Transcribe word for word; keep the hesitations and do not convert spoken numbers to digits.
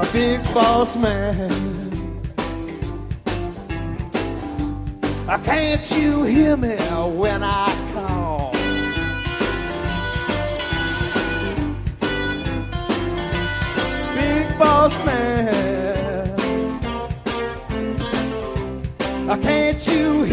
a big boss man. Can't you hear me when I call? Big boss man, can't you